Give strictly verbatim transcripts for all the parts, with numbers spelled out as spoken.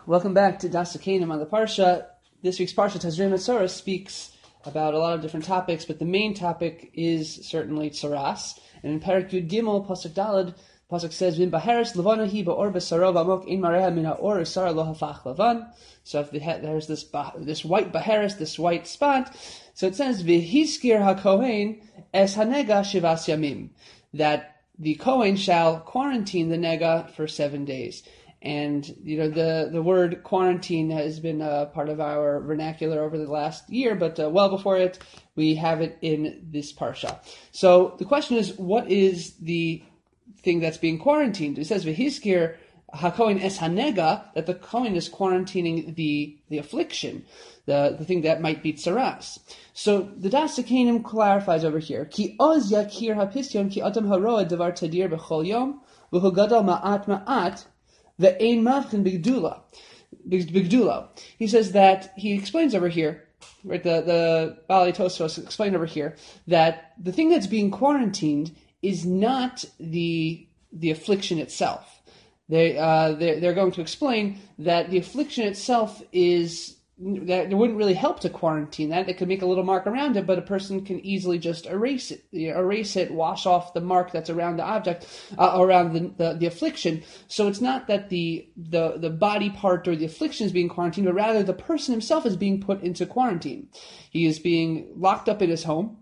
Welcome back to Das Hakenim on the Parsha. This week's Parsha, Tazria Metzora, speaks about a lot of different topics, but the main topic is certainly Tzaras. And in Parak Yud Gimel, Pasuk Dalad, Pasuk says, "Vim baharis levanahi ba'or b'sarov amok in mareha min ha'or isara lo hafach levan." So if the, there's this this white baharis, this white spot, so it says, "V'hiskir hakohen es hanega shivas yamim," that the Kohen shall quarantine the nega for seven days. And, you know, the, the word quarantine has been a part of our vernacular over the last year, but uh, well before it, we have it in this parsha. So the question is, what is the thing that's being quarantined? It says, V'hiskir hakohen es hanega, that the Kohen is quarantining the, the affliction, the, the thing that might be tzaras. So the Das Hakenim clarifies over here, Ki oz yakir hapisyon ki adam haroa devar tadir b'chol yom, v'hu gadol ma'at ma'at, the ein mavchin bigdula, bigdula. He says that, he explains over here, right, the, the Balei Tosfos explained over here, that the thing that's being quarantined is not the, the affliction itself. They, uh, they're, they're going to explain that the affliction itself is, that it wouldn't really help to quarantine that. They could make a little mark around it, but a person can easily just erase it, you know, erase it, wash off the mark that's around the object, uh, around the, the the affliction. So it's not that the the the body part or the affliction is being quarantined, but rather the person himself is being put into quarantine. He is being locked up in his home.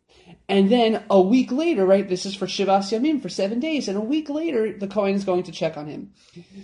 And then a week later, right, this is for Shivas Yamim, for seven days, and a week later, the Kohen is going to check on him.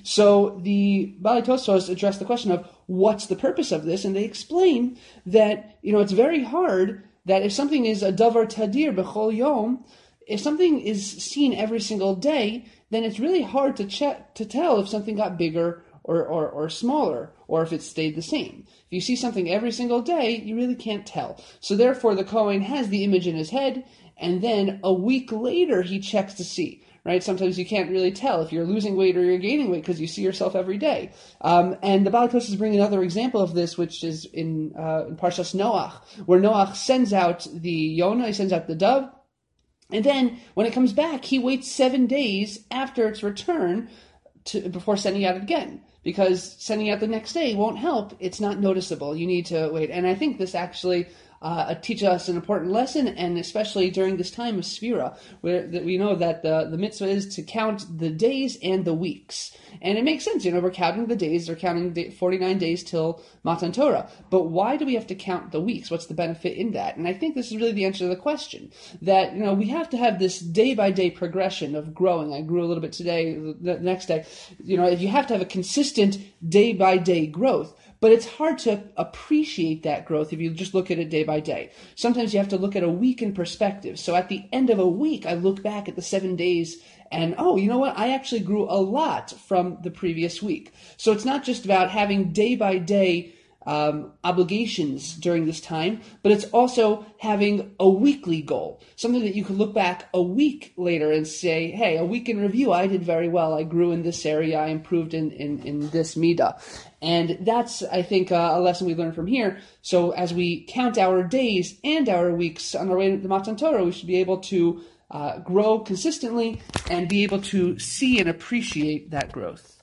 So the Balei Tosfos addressed the question of what's the purpose of this, and they explain that, you know, it's very hard that if something is a davar tadir b'chol yom, if something is seen every single day, then it's really hard to check, to tell if something got bigger or, or, or smaller, or if it stayed the same. If you see something every single day, you really can't tell. So therefore, the Kohen has the image in his head, and then a week later, he checks to see, right? Sometimes you can't really tell if you're losing weight or you're gaining weight because you see yourself every day. Um, and the Balei Tosfos bring another example of this, which is in, uh, in Parshas Noach, where Noach sends out the Yonah, he sends out the dove, and then when it comes back, he waits seven days after its return to, before sending out it again. Because sending out the next day won't help. It's not noticeable. You need to wait. And I think this actually uh, teaches us an important lesson, and especially during this time of Sphira, where that we know that the, the mitzvah is to count the days and the weeks. And it makes sense. You know, we're counting the days. We're counting the forty-nine days till Matan Torah. But why do we have to count the weeks? What's the benefit in that? And I think this is really the answer to the question. That, you know, we have to have this day-by-day progression of growing. I grew a little bit today, the next day. You know, you have to have a consistent day-by-day growth. But it's hard to appreciate that growth if you just look at it day by day. Sometimes you have to look at a week in perspective. So at the end of a week, I look back at the seven days and, oh, you know what? I actually grew a lot from the previous week. So it's not just about having day by day Um, obligations during this time, but it's also having a weekly goal, something that you can look back a week later and say, hey, a week in review, I did very well. I grew in this area. I improved in, in, in this midah. And that's, I think, uh, a lesson we learned from here. So as we count our days and our weeks on our way to the Matan Torah, we should be able to uh, grow consistently and be able to see and appreciate that growth.